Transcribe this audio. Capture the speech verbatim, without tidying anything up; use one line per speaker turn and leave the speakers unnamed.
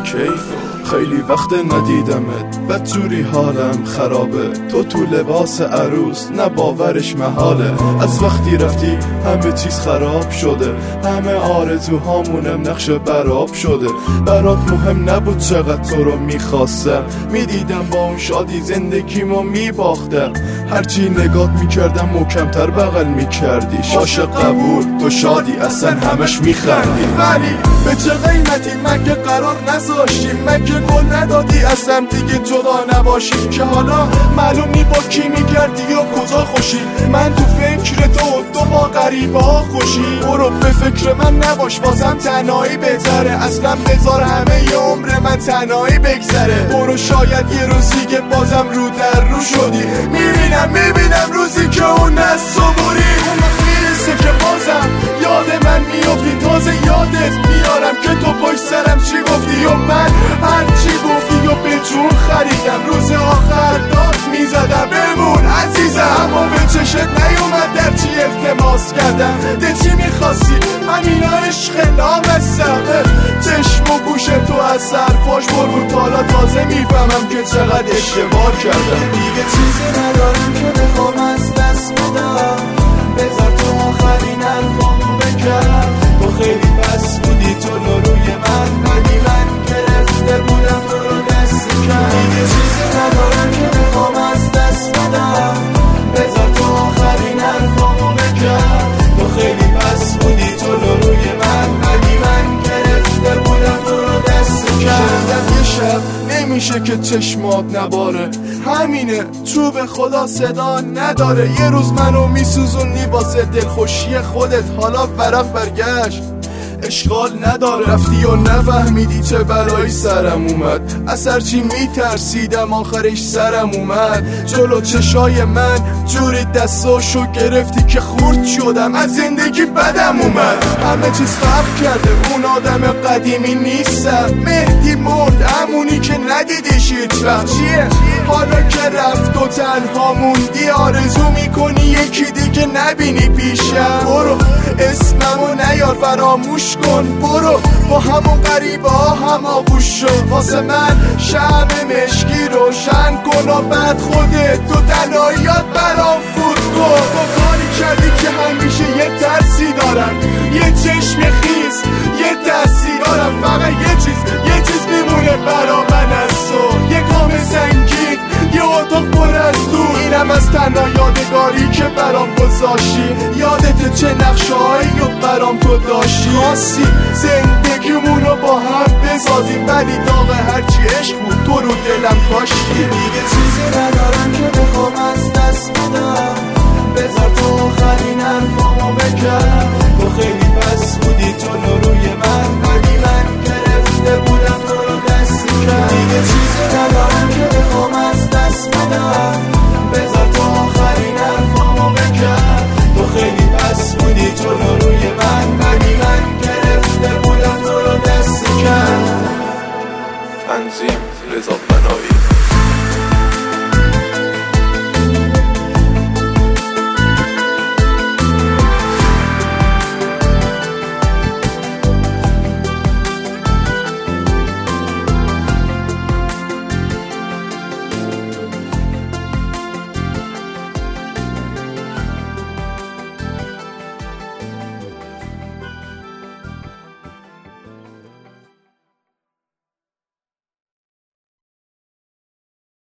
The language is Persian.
کیف خیلی وقت ندیدمت بدجوری حالم خرابه تو تو لباس عروس نه باورش محاله از وقتی رفتی همه چیز خراب شده همه آرزوهامونم نقش براب شده برات مهم نبود چقدر تو رو میخواستم میدیدم با اون شادی زندگیمو میباختم هرچی نگات میکردم محکمتر بغل میکردی عاشق قبول تو شادی اصلا همش میخندی ولی به چه قیمتی مگه قرار نذاشتی مگه گل ندادی اصلا دیگه جدا نباشیم که حالا معلوم نی با کی میگردی و کجا خوشی من تو فکر تو تو با غریبه ها خوشی برو به فکر من نباش بازم تنهایی بهتره اصلا بذار همه ی عمر من تنهایی بگذره برو شاید یه روزی که بازم رو در رو شدی میبینم میبینم روزی که اون از تو بری اون وقت میرسه که بازم یاد من میافتی تازه یادت میارم که تو پشت سرم چی گفتی و من هر چی گفتی و به جون خریدم روز آخر داد میزدم بمون عزیزم اما به چشت نیومد در چی التماس کردم ده چی میخواستی همینا عشق نامستم چشم و گوش تو از سرفاش برو تالا تازه میفهمم که چقدر اشتباه کردم
دیگه چیزی ندارم که بخوام از دست بدم بذار تو آخرین حرفامو بگم تو خیلی بس بودی جلو روی من ولی من گرفته بودم تو رو دست کم دیگه چیزی ندارم که بخوام از دست بدم بذار تو آخرین حرفامو بگم تو خیلی بس بودی جلو روی من ولی من گرفته بودم تو رو دست کم
یه شب نمیشه که چشمات نباره همینه چوب خدا صدا نداره یه روز منو میسوزونی واسه دلخوشی خودت حالا ورق برگشت اشغال نداره رفتی و نفهمیدی چه بلایی سرم اومد از هرچی میترسیدم آخرش سرم اومد جلو چشای من جوری دستاشو گرفتی که خورد شدم از زندگی بدم اومد همه چیز فرق کرده اون آدم قدیمی نیستم مهدی مرد همونی که ندیدیش هیچ وقت چیه حالا که رفت و تنها موندی آرزو میکنی یکی دیگه نبینی پیشم برو اسممو نیار فراموش کن برو با همون غریبه ها هم آغوش شد واسه من شب مشکی روشن کن و بعد خودت تو تنهاییات برام فوت کن تو کاری کردی که همیشه یه ترسی دارم یه چشم خیز یه ترسی دارم فقط یه چیز یه چیز میمونه برا من از تو یه کام سنگین یه اتاق پر از دور اینم از تنها یادگاری که برام گذاشتی یادت چه نقشه‌هایی رو برام تو داشتی خواستی زندگیمونو با هم بسازیم ولی داغ هرچی عشق بود تو رو دلم کاشتی